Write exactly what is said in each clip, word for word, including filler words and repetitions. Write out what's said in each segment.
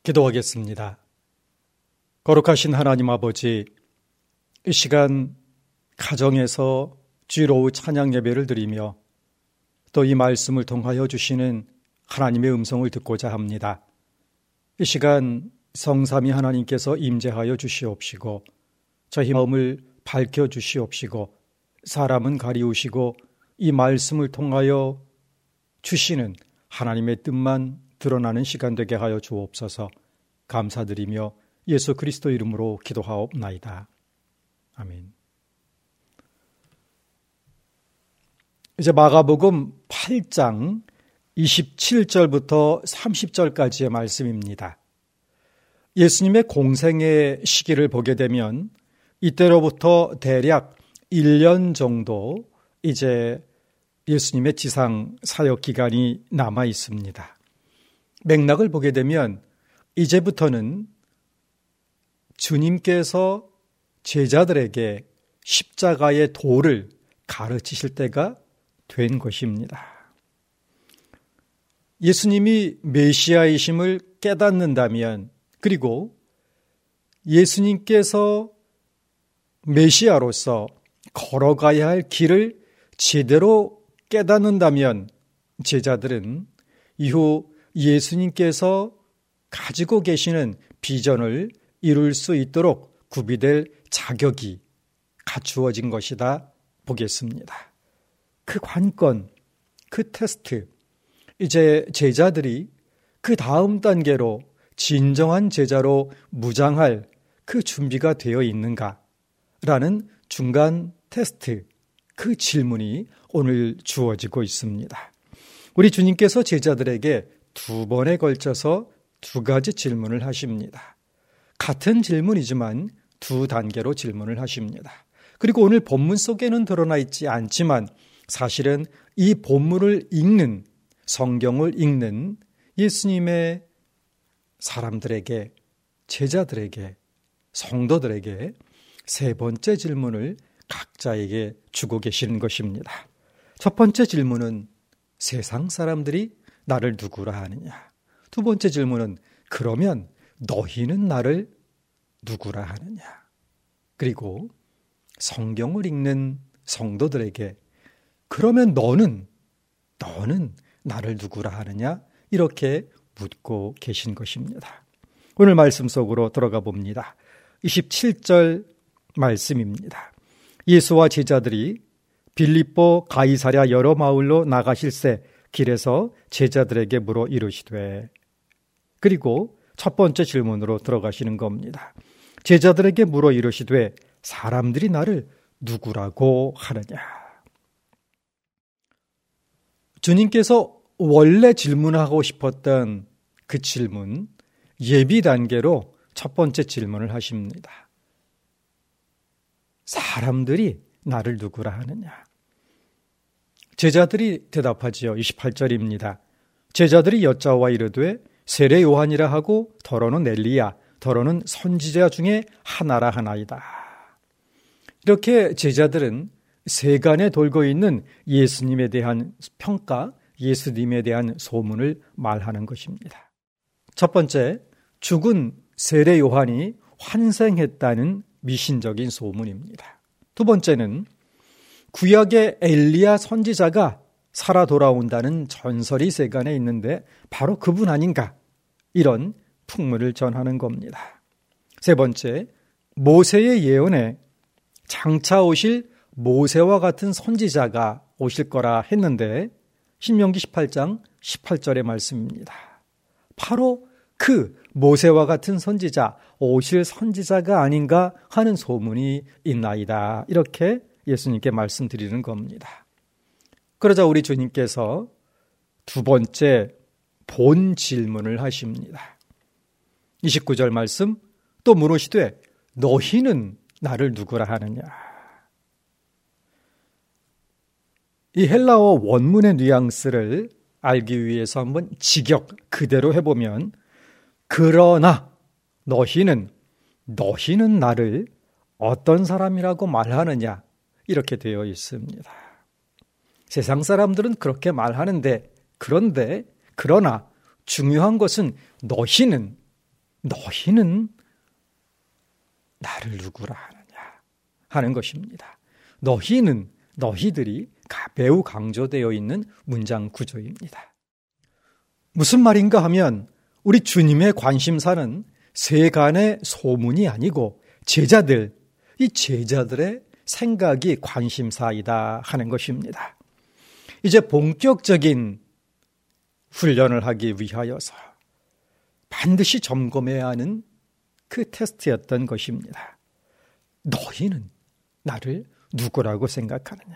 기도하겠습니다. 거룩하신 하나님 아버지, 이 시간 가정에서 주일 오후 찬양 예배를 드리며 또 이 말씀을 통하여 주시는 하나님의 음성을 듣고자 합니다. 이 시간 성삼위 하나님께서 임재하여 주시옵시고 저희 마음을 밝혀 주시옵시고 사람은 가리우시고 이 말씀을 통하여 주시는 하나님의 뜻만 드러나는 시간 되게 하여 주옵소서. 감사드리며 예수 그리스도 이름으로 기도하옵나이다. 아멘. 이제 마가복음 팔 장 이십칠 절부터 삼십 절까지의 말씀입니다. 예수님의 공생의 시기를 보게 되면 이때로부터 대략 일 년 정도 이제 예수님의 지상 사역 기간이 남아 있습니다. 맥락을 보게 되면 이제부터는 주님께서 제자들에게 십자가의 도를 가르치실 때가 된 것입니다. 예수님이 메시아이심을 깨닫는다면, 그리고 예수님께서 메시아로서 걸어가야 할 길을 제대로 깨닫는다면 제자들은 이후 예수님께서 가지고 계시는 비전을 이룰 수 있도록 구비될 자격이 갖추어진 것이다 보겠습니다. 그 관건, 그 테스트, 이제 제자들이 그 다음 단계로 진정한 제자로 무장할 그 준비가 되어 있는가라는 중간 테스트, 그 질문이 오늘 주어지고 있습니다. 우리 주님께서 제자들에게 두 번에 걸쳐서 두 가지 질문을 하십니다. 같은 질문이지만 두 단계로 질문을 하십니다. 그리고 오늘 본문 속에는 드러나 있지 않지만 사실은 이 본문을 읽는, 성경을 읽는 예수님의 사람들에게, 제자들에게, 성도들에게 세 번째 질문을 각자에게 주고 계시는 것입니다. 첫 번째 질문은 세상 사람들이 나를 누구라 하느냐. 두 번째 질문은 그러면 너희는 나를 누구라 하느냐. 그리고 성경을 읽는 성도들에게 그러면 너는 너는 나를 누구라 하느냐, 이렇게 묻고 계신 것입니다. 오늘 말씀 속으로 들어가 봅니다. 이십칠 절 말씀입니다. 예수와 제자들이 빌립보 가이사랴 여러 마을로 나가실새 길에서 제자들에게 물어 이르시되, 그리고 첫 번째 질문으로 들어가시는 겁니다. 제자들에게 물어 이르시되 사람들이 나를 누구라고 하느냐. 주님께서 원래 질문하고 싶었던 그 질문, 예비 단계로 첫 번째 질문을 하십니다. 사람들이 나를 누구라 하느냐. 제자들이 대답하지요. 이십팔 절입니다. 제자들이 여짜와 이르되 세례 요한이라 하고 더러는 엘리야, 더러는 선지자 중에 하나라 하나이다. 이렇게 제자들은 세간에 돌고 있는 예수님에 대한 평가, 예수님에 대한 소문을 말하는 것입니다. 첫 번째, 죽은 세례 요한이 환생했다는 미신적인 소문입니다. 두 번째는 구약의 엘리야 선지자가 살아 돌아온다는 전설이 세간에 있는데 바로 그분 아닌가, 이런 풍문을 전하는 겁니다. 세 번째, 모세의 예언에 장차 오실 모세와 같은 선지자가 오실 거라 했는데 신명기 십팔 장 십팔 절의 말씀입니다. 바로 그 모세와 같은 선지자, 오실 선지자가 아닌가 하는 소문이 있나이다. 이렇게 예수님께 말씀드리는 겁니다. 그러자 우리 주님께서 두 번째 본 질문을 하십니다. 이십구 절 말씀, 또 물으시되 너희는 나를 누구라 하느냐. 이 헬라어 원문의 뉘앙스를 알기 위해서 한번 직역 그대로 해보면, 그러나 너희는 너희는 나를 어떤 사람이라고 말하느냐, 이렇게 되어 있습니다. 세상 사람들은 그렇게 말하는데, 그런데 그러나 중요한 것은 너희는 너희는 나를 누구라 하느냐 하는 것입니다. 너희는, 너희들이 매우 강조되어 있는 문장 구조입니다. 무슨 말인가 하면 우리 주님의 관심사는 세간의 소문이 아니고 제자들, 이 제자들의 생각이 관심사이다 하는 것입니다. 이제 본격적인 훈련을 하기 위하여서 반드시 점검해야 하는 그 테스트였던 것입니다. 너희는 나를 누구라고 생각하느냐?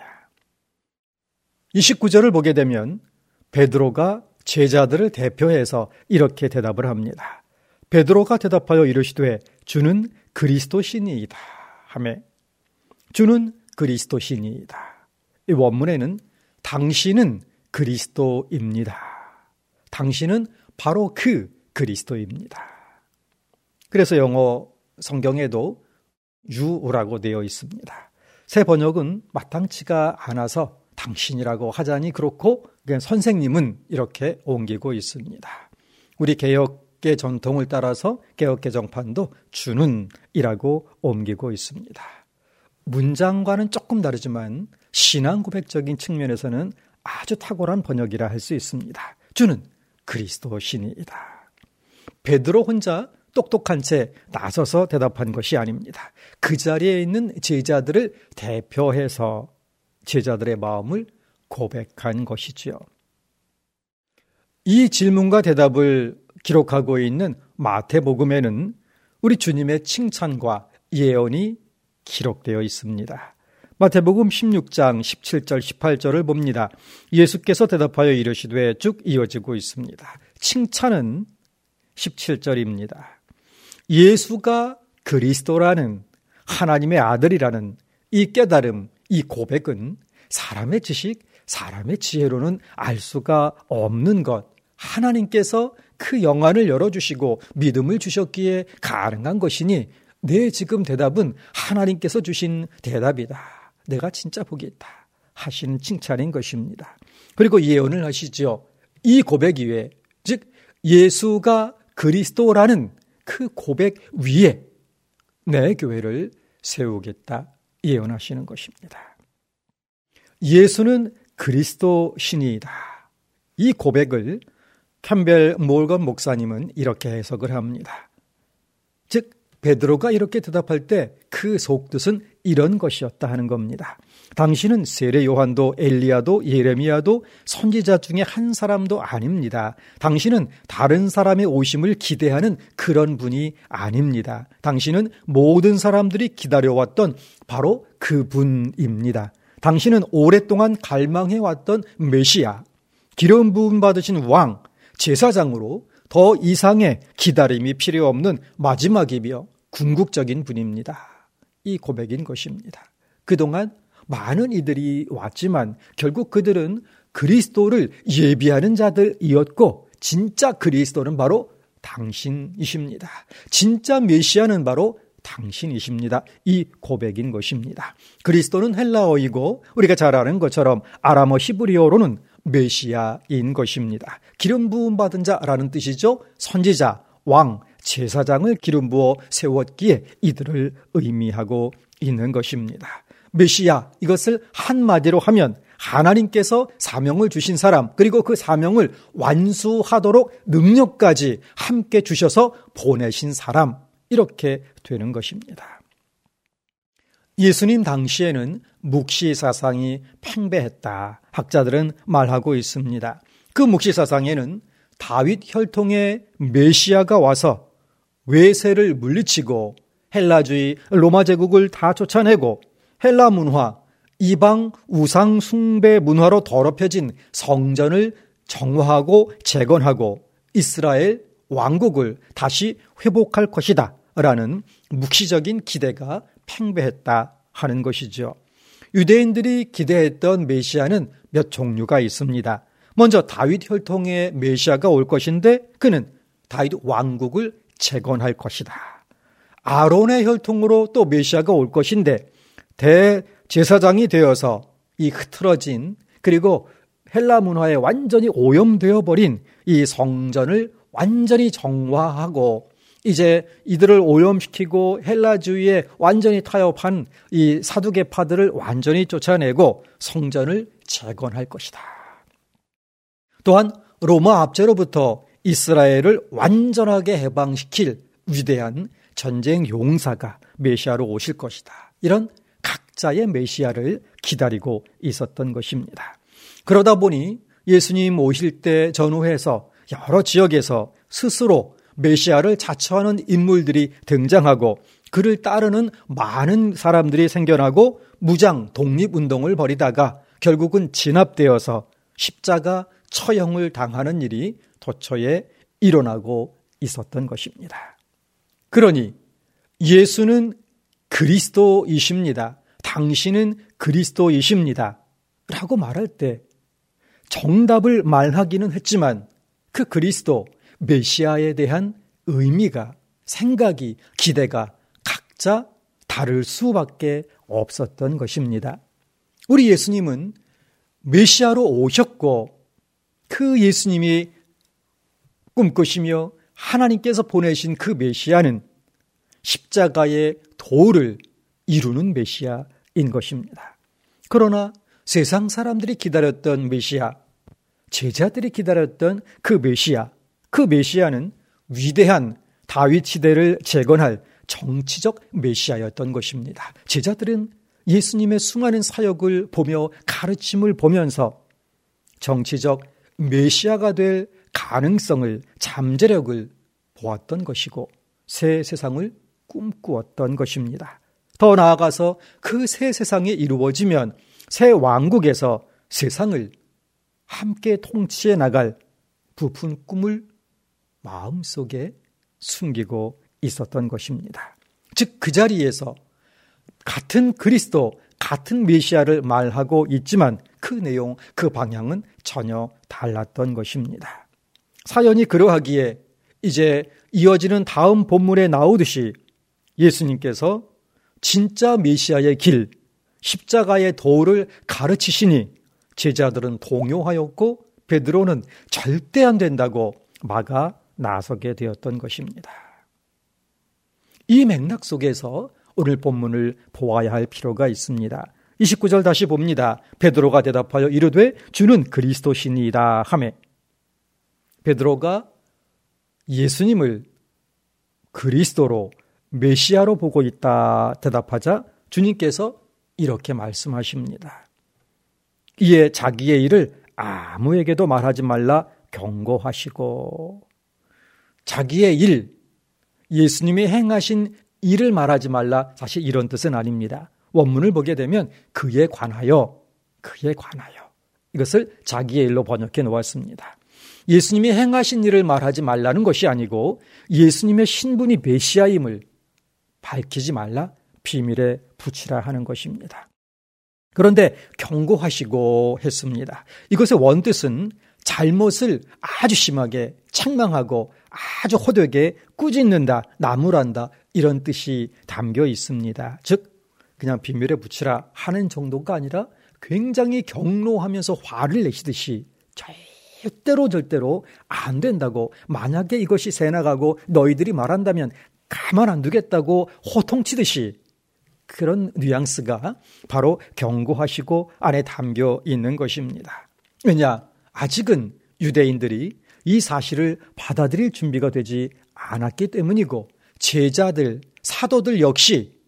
이십구 절을 보게 되면 베드로가 제자들을 대표해서 이렇게 대답을 합니다. 베드로가 대답하여 이르시되 주는 그리스도시니이다 하매, 주는 그리스도시니이다. 이 원문에는 당신은 그리스도입니다. 당신은 바로 그 그리스도입니다. 그래서 영어 성경에도 you라고 되어 있습니다. 새 번역은 마땅치가 않아서 당신이라고 하자니 그렇고 그냥 선생님은 이렇게 옮기고 있습니다. 우리 개혁의 전통을 따라서 개혁개정판도 주는 이라고 옮기고 있습니다. 문장과는 조금 다르지만 신앙 고백적인 측면에서는 아주 탁월한 번역이라 할 수 있습니다. 주는 그리스도시니이다. 베드로 혼자 똑똑한 채 나서서 대답한 것이 아닙니다. 그 자리에 있는 제자들을 대표해서 제자들의 마음을 고백한 것이지요. 이 질문과 대답을 기록하고 있는 마태복음에는 우리 주님의 칭찬과 예언이 기록되어 있습니다. 마태복음 십육 장 십칠 절 십팔 절을 봅니다. 예수께서 대답하여 이르시되 쭉 이어지고 있습니다. 칭찬은 십칠 절입니다. 예수가 그리스도라는 하나님의 아들이라는 이 깨달음, 이 고백은 사람의 지식, 사람의 지혜로는 알 수가 없는 것, 하나님께서 그 영안을 열어주시고 믿음을 주셨기에 가능한 것이니 내 지금 대답은 하나님께서 주신 대답이다. 내가 진짜 복이 있다 하시는 칭찬인 것입니다. 그리고 예언을 하시죠. 이 고백 위에, 즉 예수가 그리스도라는 그 고백 위에 내 교회를 세우겠다 예언하시는 것입니다. 예수는 그리스도 신이다. 이 고백을 캠벨 몰건 목사님은 이렇게 해석을 합니다. 즉 베드로가 이렇게 대답할 때 그 속뜻은 이런 것이었다 하는 겁니다. 당신은 세례 요한도 엘리야도 예레미야도 선지자 중에 한 사람도 아닙니다. 당신은 다른 사람의 오심을 기대하는 그런 분이 아닙니다. 당신은 모든 사람들이 기다려왔던 바로 그분입니다. 당신은 오랫동안 갈망해왔던 메시아, 기름 부음 받으신 왕, 제사장으로 더 이상의 기다림이 필요 없는 마지막이며 궁극적인 분입니다. 이 고백인 것입니다. 그동안 많은 이들이 왔지만 결국 그들은 그리스도를 예비하는 자들이었고 진짜 그리스도는 바로 당신이십니다. 진짜 메시아는 바로 당신이십니다. 이 고백인 것입니다. 그리스도는 헬라어이고 우리가 잘 아는 것처럼 아람어 히브리어로는 메시아인 것입니다. 기름 부음 받은 자라는 뜻이죠. 선지자, 왕, 제사장을 기름 부어 세웠기에 이들을 의미하고 있는 것입니다. 메시아, 이것을 한마디로 하면 하나님께서 사명을 주신 사람, 그리고 그 사명을 완수하도록 능력까지 함께 주셔서 보내신 사람, 이렇게 되는 것입니다. 예수님 당시에는 묵시 사상이 팽배했다. 학자들은 말하고 있습니다. 그 묵시 사상에는 다윗 혈통의 메시아가 와서 외세를 물리치고 헬라주의, 로마 제국을 다 쫓아내고 헬라 문화, 이방 우상 숭배 문화로 더럽혀진 성전을 정화하고 재건하고 이스라엘 왕국을 다시 회복할 것이다 라는 묵시적인 기대가 팽배했다 하는 것이죠. 유대인들이 기대했던 메시아는 몇 종류가 있습니다. 먼저 다윗 혈통의 메시아가 올 것인데 그는 다윗 왕국을 재건할 것이다. 아론의 혈통으로 또 메시아가 올 것인데 대제사장이 되어서 이 흐트러진 그리고 헬라 문화에 완전히 오염되어 버린 이 성전을 완전히 정화하고 이제 이들을 오염시키고 헬라주의에 완전히 타협한 이 사두개파들을 완전히 쫓아내고 성전을 재건할 것이다. 또한 로마 압제로부터 이스라엘을 완전하게 해방시킬 위대한 전쟁 용사가 메시아로 오실 것이다. 이런 각자의 메시아를 기다리고 있었던 것입니다. 그러다 보니 예수님 오실 때 전후해서 여러 지역에서 스스로 메시아를 자처하는 인물들이 등장하고 그를 따르는 많은 사람들이 생겨나고 무장 독립운동을 벌이다가 결국은 진압되어서 십자가 처형을 당하는 일이 도처에 일어나고 있었던 것입니다. 그러니 예수는 그리스도이십니다. 당신은 그리스도이십니다. 라고 말할 때 정답을 말하기는 했지만 그 그리스도, 메시아에 대한 의미가, 생각이, 기대가 각자 다를 수밖에 없었던 것입니다. 우리 예수님은 메시아로 오셨고 그 예수님이 꿈꾸시며 하나님께서 보내신 그 메시아는 십자가의 도를 이루는 메시아인 것입니다. 그러나 세상 사람들이 기다렸던 메시아, 제자들이 기다렸던 그 메시아, 그 메시아는 위대한 다윗 시대를 재건할 정치적 메시아였던 것입니다. 제자들은 예수님의 수많은 사역을 보며 가르침을 보면서 정치적 메시아가 될 가능성을, 잠재력을 보았던 것이고 새 세상을 꿈꾸었던 것입니다. 더 나아가서 그 새 세상이 이루어지면 새 왕국에서 세상을 함께 통치해 나갈 부푼 꿈을 마음속에 숨기고 있었던 것입니다. 즉 그 자리에서 같은 그리스도, 같은 메시아를 말하고 있지만 그 내용, 그 방향은 전혀 달랐던 것입니다. 사연이 그러하기에 이제 이어지는 다음 본문에 나오듯이 예수님께서 진짜 메시아의 길, 십자가의 도를 가르치시니 제자들은 동요하였고 베드로는 절대 안 된다고 막아 나서게 되었던 것입니다. 이 맥락 속에서 오늘 본문을 보아야 할 필요가 있습니다. 이십구 절 다시 봅니다. 베드로가 대답하여 이르되 주는 그리스도시니이다 하매 베드로가 예수님을 그리스도로 메시아로 보고 있다 대답하자 주님께서 이렇게 말씀하십니다. 이에 자기의 일을 아무에게도 말하지 말라 경고하시고, 자기의 일, 예수님이 행하신 일을 말하지 말라, 사실 이런 뜻은 아닙니다. 원문을 보게 되면 그에 관하여, 그에 관하여 이것을 자기의 일로 번역해 놓았습니다. 예수님이 행하신 일을 말하지 말라는 것이 아니고 예수님의 신분이 메시아임을 밝히지 말라, 비밀에 붙이라 하는 것입니다. 그런데 경고하시고 했습니다. 이것의 원뜻은 잘못을 아주 심하게 책망하고 아주 호되게 꾸짖는다, 나무란다 이런 뜻이 담겨 있습니다. 즉 그냥 비밀에 붙이라 하는 정도가 아니라 굉장히 경로하면서 화를 내시듯이 절대로 절대로 안 된다고, 만약에 이것이 새나가고 너희들이 말한다면 가만 안 두겠다고 호통치듯이, 그런 뉘앙스가 바로 경고하시고 안에 담겨 있는 것입니다. 왜냐? 아직은 유대인들이 이 사실을 받아들일 준비가 되지 않았기 때문이고 제자들, 사도들 역시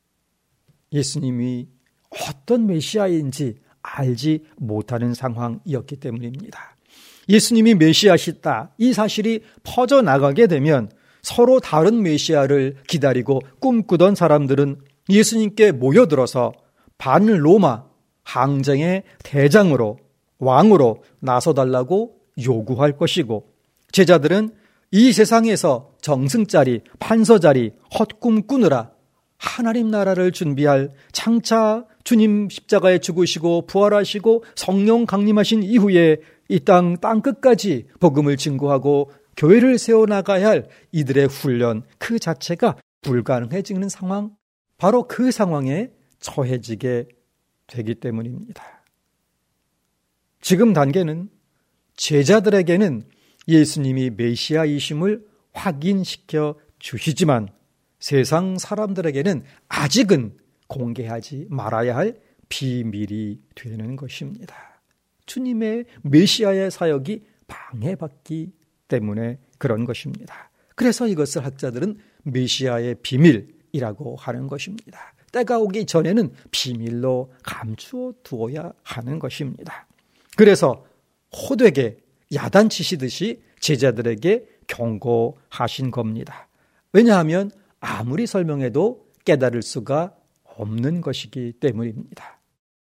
예수님이 어떤 메시아인지 알지 못하는 상황이었기 때문입니다. 예수님이 메시아시다, 이 사실이 퍼져나가게 되면 서로 다른 메시아를 기다리고 꿈꾸던 사람들은 예수님께 모여들어서 반로마 항쟁의 대장으로, 왕으로 나서달라고 요구할 것이고, 제자들은 이 세상에서 정승자리, 판서자리 헛꿈 꾸느라 하나님 나라를 준비할, 장차 주님 십자가에 죽으시고 부활하시고 성령 강림하신 이후에 이 땅 땅끝까지 복음을 증거하고 교회를 세워나가야 할 이들의 훈련 그 자체가 불가능해지는 상황, 바로 그 상황에 처해지게 되기 때문입니다. 지금 단계는 제자들에게는 예수님이 메시아이심을 확인시켜 주시지만 세상 사람들에게는 아직은 공개하지 말아야 할 비밀이 되는 것입니다. 주님의 메시아의 사역이 방해받기 때문에 그런 것입니다. 그래서 이것을 학자들은 메시아의 비밀이라고 하는 것입니다. 때가 오기 전에는 비밀로 감추어 두어야 하는 것입니다. 그래서 호되게 야단치시듯이 제자들에게 경고하신 겁니다. 왜냐하면 아무리 설명해도 깨달을 수가 없는 것이기 때문입니다.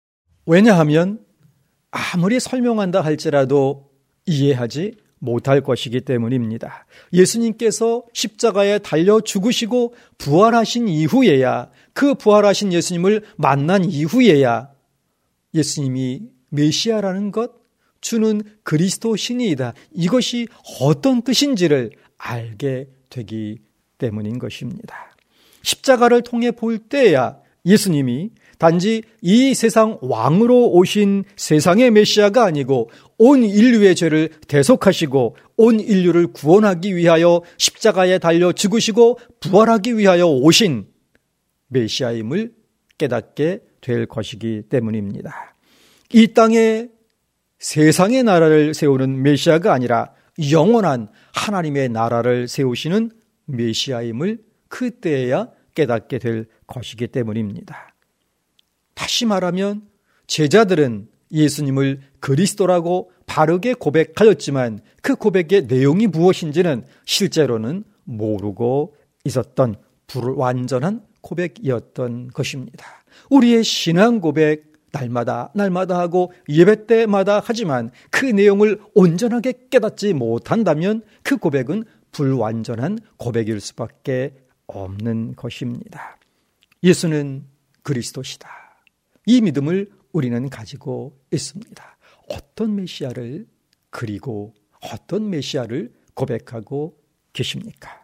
왜냐하면 아무리 설명한다 할지라도 이해하지 못할 것이기 때문입니다. 예수님께서 십자가에 달려 죽으시고 부활하신 이후에야, 그 부활하신 예수님을 만난 이후에야 예수님이 메시아라는 것, 주는 그리스도 신이다, 이것이 어떤 뜻인지를 알게 되기 때문인 것입니다. 십자가를 통해 볼 때야 예수님이 단지 이 세상 왕으로 오신 세상의 메시아가 아니고 온 인류의 죄를 대속하시고 온 인류를 구원하기 위하여 십자가에 달려 죽으시고 부활하기 위하여 오신 메시아임을 깨닫게 될 것이기 때문입니다. 이 땅에 세상의 나라를 세우는 메시아가 아니라 영원한 하나님의 나라를 세우시는 메시아임을 그때야 깨닫게 될 것이기 때문입니다. 다시 말하면 제자들은 예수님을 그리스도라고 바르게 고백하였지만 그 고백의 내용이 무엇인지는 실제로는 모르고 있었던 불완전한 고백이었던 것입니다. 우리의 신앙 고백 날마다 날마다 하고 예배 때마다 하지만 그 내용을 온전하게 깨닫지 못한다면 그 고백은 불완전한 고백일 수밖에 없는 것입니다. 예수는 그리스도시다. 이 믿음을 우리는 가지고 있습니다. 어떤 메시아를 그리고 어떤 메시아를 고백하고 계십니까?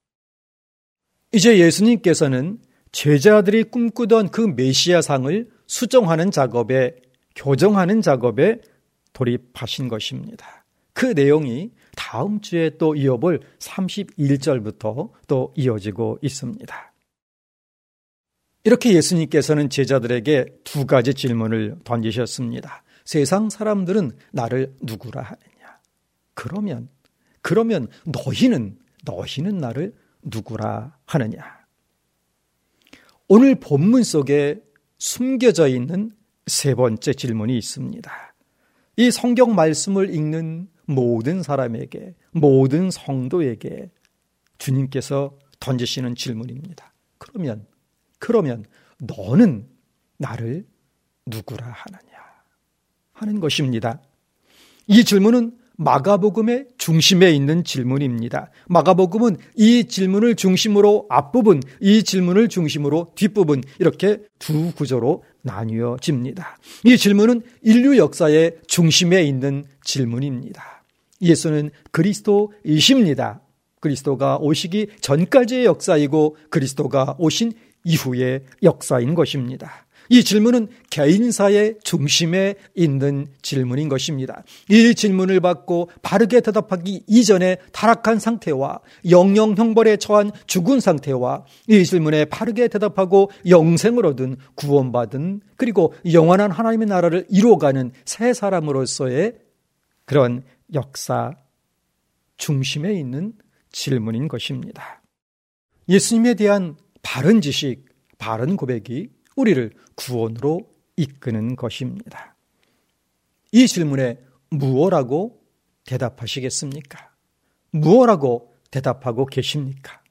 이제 예수님께서는 제자들이 꿈꾸던 그 메시아상을 수정하는 작업에, 교정하는 작업에 돌입하신 것입니다. 그 내용이 다음 주에 또 이어볼 삼십일 절부터 또 이어지고 있습니다. 이렇게 예수님께서는 제자들에게 두 가지 질문을 던지셨습니다. 세상 사람들은 나를 누구라 하느냐? 그러면, 그러면 너희는, 너희는 나를 누구라 하느냐? 오늘 본문 속에 숨겨져 있는 세 번째 질문이 있습니다. 이 성경 말씀을 읽는 모든 사람에게, 모든 성도에게 주님께서 던지시는 질문입니다. 그러면, 그러면 너는 나를 누구라 하느냐 하는 것입니다. 이 질문은 마가복음의 중심에 있는 질문입니다. 마가복음은 이 질문을 중심으로 앞부분, 이 질문을 중심으로 뒷부분, 이렇게 두 구조로 나뉘어집니다. 이 질문은 인류 역사의 중심에 있는 질문입니다. 예수는 그리스도이십니다. 그리스도가 오시기 전까지의 역사이고 그리스도가 오신 이후의 역사인 것입니다. 이 질문은 개인사의 중심에 있는 질문인 것입니다. 이 질문을 받고 바르게 대답하기 이전에 타락한 상태와 영영 형벌에 처한 죽은 상태와 이 질문에 바르게 대답하고 영생을 얻은, 구원받은, 그리고 영원한 하나님의 나라를 이루어가는 새 사람으로서의 그런 역사 중심에 있는 질문인 것입니다. 예수님에 대한 바른 지식, 바른 고백이 우리를 구원으로 이끄는 것입니다. 이 질문에 무엇라고 대답하시겠습니까? 무엇라고 대답하고 계십니까?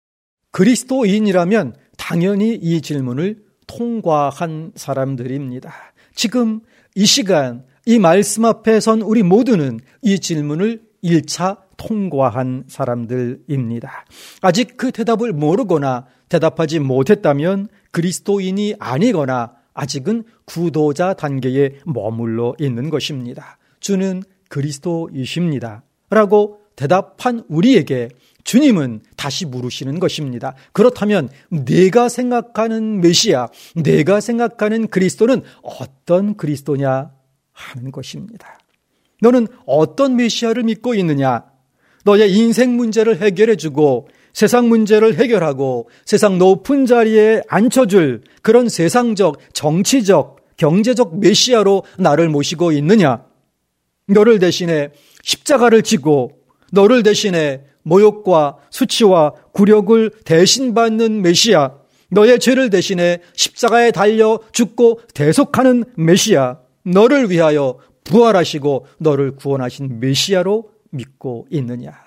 그리스도인이라면 당연히 이 질문을 통과한 사람들입니다. 지금 이 시간 이 말씀 앞에 선 우리 모두는 이 질문을 일 차 통과한 사람들입니다. 아직 그 대답을 모르거나 대답하지 못했다면 그리스도인이 아니거나 아직은 구도자 단계에 머물러 있는 것입니다. 주는 그리스도이십니다 라고 대답한 우리에게 주님은 다시 물으시는 것입니다. 그렇다면 내가 생각하는 메시아, 내가 생각하는 그리스도는 어떤 그리스도냐 하는 것입니다. 너는 어떤 메시아를 믿고 있느냐? 너의 인생 문제를 해결해주고 세상 문제를 해결하고 세상 높은 자리에 앉혀줄 그런 세상적, 정치적, 경제적 메시아로 나를 모시고 있느냐? 너를 대신해 십자가를 지고 너를 대신해 모욕과 수치와 굴욕을 대신 받는 메시아, 너의 죄를 대신해 십자가에 달려 죽고 대속하는 메시아, 너를 위하여 부활하시고 너를 구원하신 메시아로 믿고 있느냐?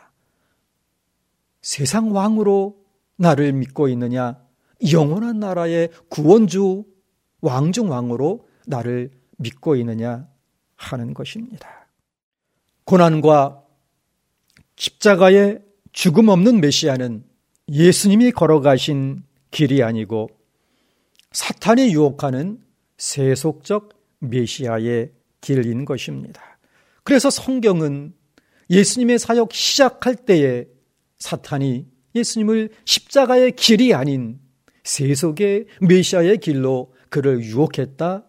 세상 왕으로 나를 믿고 있느냐? 영원한 나라의 구원주 왕중 왕으로 나를 믿고 있느냐 하는 것입니다. 고난과 십자가의 죽음 없는 메시아는 예수님이 걸어가신 길이 아니고 사탄이 유혹하는 세속적 메시아의 길인 것입니다. 그래서 성경은 예수님의 사역 시작할 때에 사탄이 예수님을 십자가의 길이 아닌 세속의 메시아의 길로 그를 유혹했다.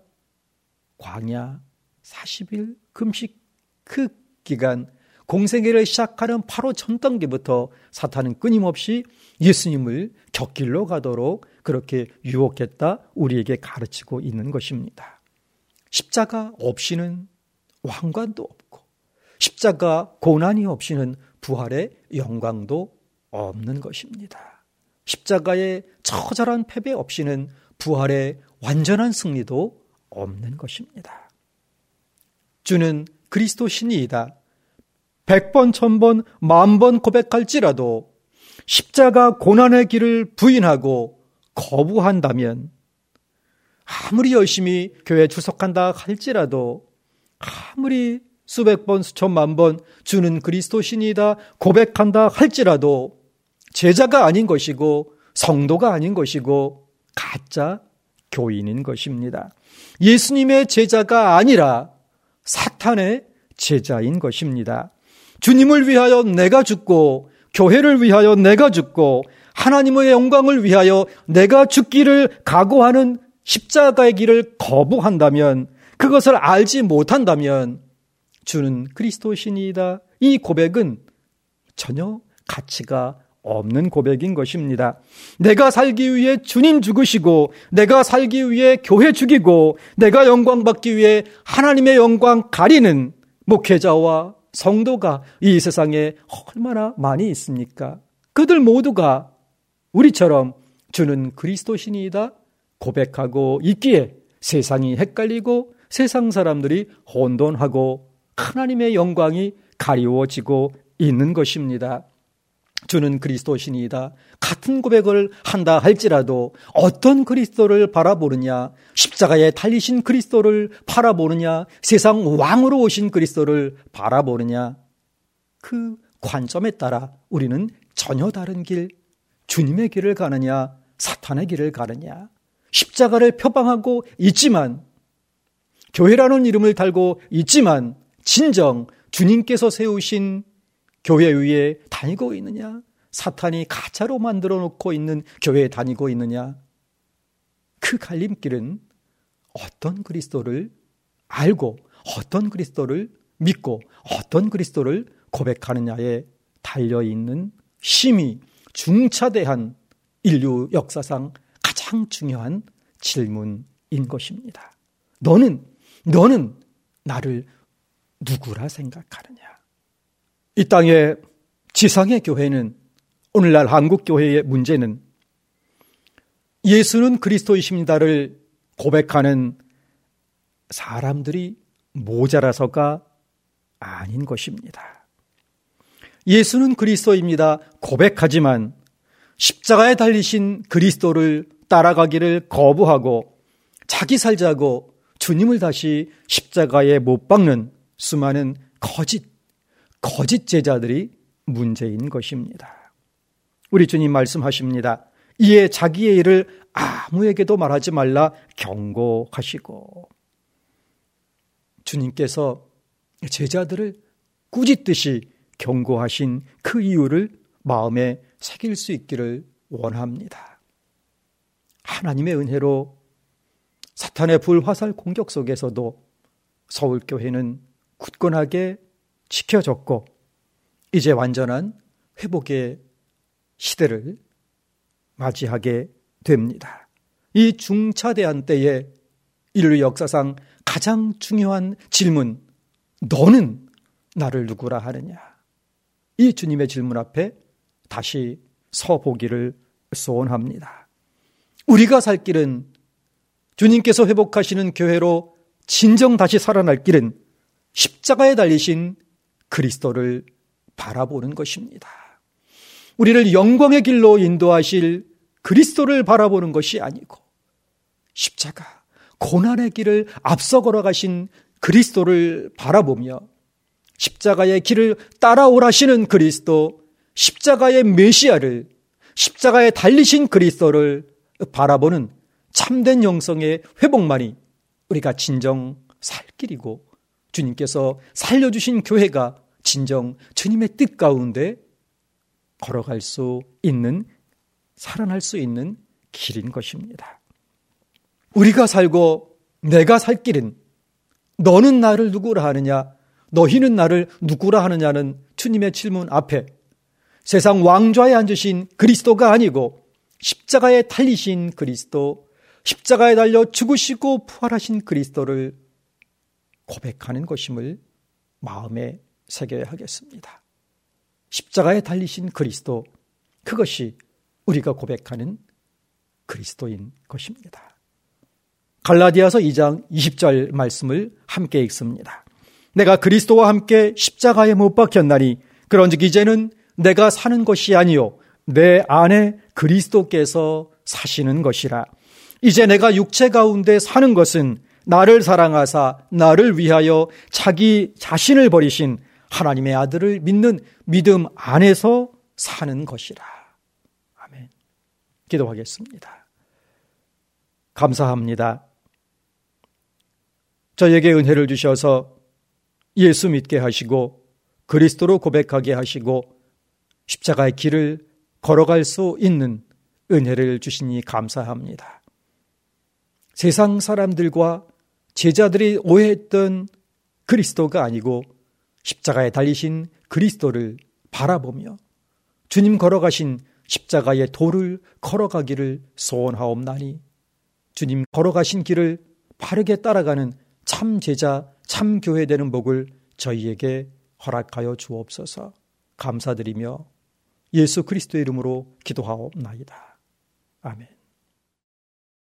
광야 사십 일 금식 그 기간 공생애를 시작하는 바로 전 단계부터 사탄은 끊임없이 예수님을 곁길로 가도록 그렇게 유혹했다 우리에게 가르치고 있는 것입니다. 십자가 없이는 왕관도 없고 십자가 고난이 없이는 부활의 영광도 없는 것입니다. 십자가의 처절한 패배 없이는 부활의 완전한 승리도 없는 것입니다. 주는 그리스도신이이다. 백번, 천번, 만번 고백할지라도 십자가 고난의 길을 부인하고 거부한다면 아무리 열심히 교회에 출석한다 할지라도 아무리 수백 번, 수천만 번 주는 그리스도신이다 고백한다 할지라도 제자가 아닌 것이고 성도가 아닌 것이고 가짜 교인인 것입니다. 예수님의 제자가 아니라 사탄의 제자인 것입니다. 주님을 위하여 내가 죽고 교회를 위하여 내가 죽고 하나님의 영광을 위하여 내가 죽기를 각오하는 십자가의 길을 거부한다면, 그것을 알지 못한다면 주는 그리스도신이다, 이 고백은 전혀 가치가 없는 고백인 것입니다. 내가 살기 위해 주님 죽으시고 내가 살기 위해 교회 죽이고 내가 영광 받기 위해 하나님의 영광 가리는 목회자와 성도가 이 세상에 얼마나 많이 있습니까? 그들 모두가 우리처럼 주는 그리스도신이다 고백하고 있기에 세상이 헷갈리고 세상 사람들이 혼돈하고 하나님의 영광이 가리워지고 있는 것입니다. 주는 그리스도신이다 같은 고백을 한다 할지라도 어떤 그리스도를 바라보느냐, 십자가에 달리신 그리스도를 바라보느냐, 세상 왕으로 오신 그리스도를 바라보느냐, 그 관점에 따라 우리는 전혀 다른 길, 주님의 길을 가느냐 사탄의 길을 가느냐, 십자가를 표방하고 있지만 교회라는 이름을 달고 있지만 진정 주님께서 세우신 교회 위에 다니고 있느냐, 사탄이 가짜로 만들어 놓고 있는 교회에 다니고 있느냐, 그 갈림길은 어떤 그리스도를 알고 어떤 그리스도를 믿고 어떤 그리스도를 고백하느냐에 달려있는 심히 중차대한 인류 역사상 가장 중요한 질문인 것입니다. 너는 너는 나를 누구라 생각하느냐? 이 땅의 지상의 교회는, 오늘날 한국 교회의 문제는 예수는 그리스도이십니다를 고백하는 사람들이 모자라서가 아닌 것입니다. 예수는 그리스도입니다 고백하지만 십자가에 달리신 그리스도를 따라가기를 거부하고 자기 살자고 주님을 다시 십자가에 못 박는 수많은 거짓, 거짓 제자들이 문제인 것입니다. 우리 주님 말씀하십니다. 이에 자기의 일을 아무에게도 말하지 말라 경고하시고, 주님께서 제자들을 꾸짖듯이 경고하신 그 이유를 마음에 새길 수 있기를 원합니다. 하나님의 은혜로 사탄의 불화살 공격 속에서도 서울교회는 굳건하게 지켜졌고 이제 완전한 회복의 시대를 맞이하게 됩니다. 이 중차대한 때에 인류 역사상 가장 중요한 질문, 너는 나를 누구라 하느냐? 이 주님의 질문 앞에 다시 서보기를 소원합니다. 우리가 살 길은, 주님께서 회복하시는 교회로 진정 다시 살아날 길은 십자가에 달리신 그리스도를 바라보는 것입니다. 우리를 영광의 길로 인도하실 그리스도를 바라보는 것이 아니고 십자가, 고난의 길을 앞서 걸어가신 그리스도를 바라보며 십자가의 길을 따라오라시는 그리스도, 십자가의 메시아를, 십자가에 달리신 그리스도를 바라보는 참된 영성의 회복만이 우리가 진정 살 길이고, 주님께서 살려주신 교회가 진정 주님의 뜻 가운데 걸어갈 수 있는, 살아날 수 있는 길인 것입니다. 우리가 살고 내가 살 길은, 너는 나를 누구라 하느냐, 너희는 나를 누구라 하느냐는 주님의 질문 앞에 세상 왕좌에 앉으신 그리스도가 아니고 십자가에 달리신 그리스도, 십자가에 달려 죽으시고 부활하신 그리스도를 고백하는 것임을 마음에 새겨야 하겠습니다. 십자가에 달리신 그리스도, 그것이 우리가 고백하는 그리스도인 것입니다. 갈라디아서 이 장 이십 절 말씀을 함께 읽습니다. 내가 그리스도와 함께 십자가에 못 박혔나니 그런즉 이제는 내가 사는 것이 아니요 내 안에 그리스도께서 사시는 것이라. 이제 내가 육체 가운데 사는 것은 나를 사랑하사 나를 위하여 자기 자신을 버리신 하나님의 아들을 믿는 믿음 안에서 사는 것이라. 아멘. 기도하겠습니다. 감사합니다. 저에게 은혜를 주셔서 예수 믿게 하시고 그리스도로 고백하게 하시고 십자가의 길을 걸어갈 수 있는 은혜를 주시니 감사합니다. 세상 사람들과 제자들이 오해했던 그리스도가 아니고 십자가에 달리신 그리스도를 바라보며 주님 걸어가신 십자가의 도를 걸어가기를 소원하옵나니 주님 걸어가신 길을 바르게 따라가는 참 제자, 참 교회 되는 복을 저희에게 허락하여 주옵소서. 감사드리며 예수 그리스도의 이름으로 기도하옵나이다. 아멘.